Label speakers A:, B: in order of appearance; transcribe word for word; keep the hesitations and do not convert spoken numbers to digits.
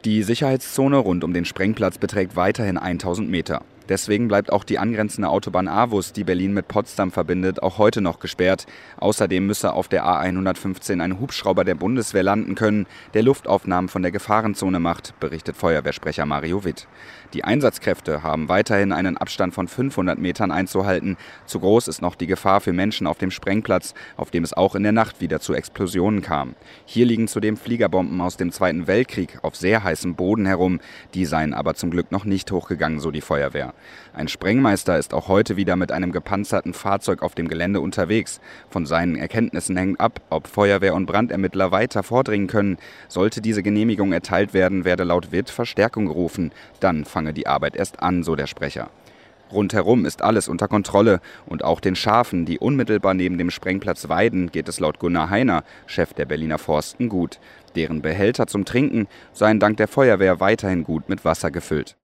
A: Die Sicherheitszone rund um den Sprengplatz beträgt weiterhin tausend Meter. Deswegen bleibt auch die angrenzende Autobahn A W U S, die Berlin mit Potsdam verbindet, auch heute noch gesperrt. Außerdem müsse auf der A hundertfünfzehn ein Hubschrauber der Bundeswehr landen können, der Luftaufnahmen von der Gefahrenzone macht, berichtet Feuerwehrsprecher Mario Witt. Die Einsatzkräfte haben weiterhin einen Abstand von fünfhundert Metern einzuhalten. Zu groß ist noch die Gefahr für Menschen auf dem Sprengplatz, auf dem es auch in der Nacht wieder zu Explosionen kam. Hier liegen zudem Fliegerbomben aus dem Zweiten Weltkrieg auf sehr heißem Boden herum. Die seien aber zum Glück noch nicht hochgegangen, so die Feuerwehr. Ein Sprengmeister ist auch heute wieder mit einem gepanzerten Fahrzeug auf dem Gelände unterwegs. Von seinen Erkenntnissen hängt ab, ob Feuerwehr und Brandermittler weiter vordringen können. Sollte diese Genehmigung erteilt werden, werde laut Witt Verstärkung gerufen. Dann fange die Arbeit erst an, so der Sprecher. Rundherum ist alles unter Kontrolle und auch den Schafen, die unmittelbar neben dem Sprengplatz weiden, geht es laut Gunnar Heiner, Chef der Berliner Forsten, gut. Deren Behälter zum Trinken seien dank der Feuerwehr weiterhin gut mit Wasser gefüllt.